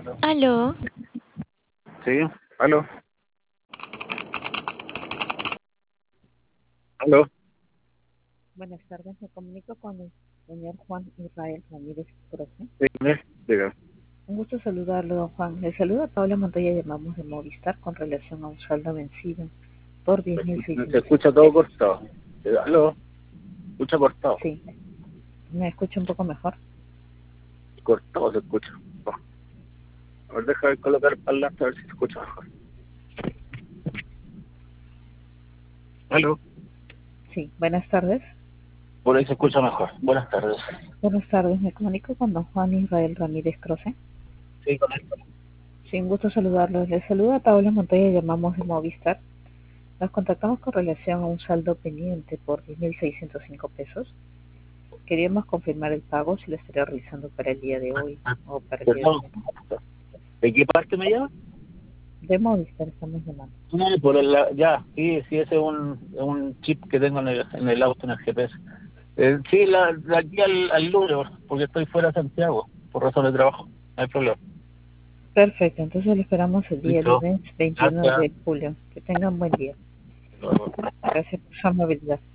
Aló, Sí, aló, aló. Buenas tardes, me comunico con el señor Juan Israel Ramírez Proce. Dígame, dígame. Un gusto saludarlo, don Juan. Le saluda Paula Montoya, llamamos de Movistar con relación a un saldo vencido por Se 10.605 escucha todo pesos. cortado. Aló, escucha cortado. Sí, ¿me escucha un poco mejor? Cortado se escucha. Oh. A ver, deja de colocar el parlante a ver si se escucha mejor. Aló, Sí, buenas tardes. por ahí se escucha mejor. Buenas tardes. Buenas tardes, me comunico con don Juan Israel Ramírez Proce. Sí, con esto. Sí, un gusto saludarlo. Le saluda Paula Montoya, llamamos de Movistar. Nos contactamos con relación a un saldo pendiente por 10.605 pesos. Queríamos confirmar el pago, si lo estaría realizando para el día de hoy o para el día de Perdón, mañana. ¿de qué parte me llama? De Movistar estamos llamando. No, ya, sí, ese es un chip que tengo en el auto, en el GPS. Sí, de aquí al lunes, porque estoy fuera de Santiago, por razones de trabajo. No hay problema. Perfecto, entonces lo esperamos el día Listo. lunes 21 Gracias. de julio. Que tengan buen día. Hasta luego. Gracias por su amabilidad.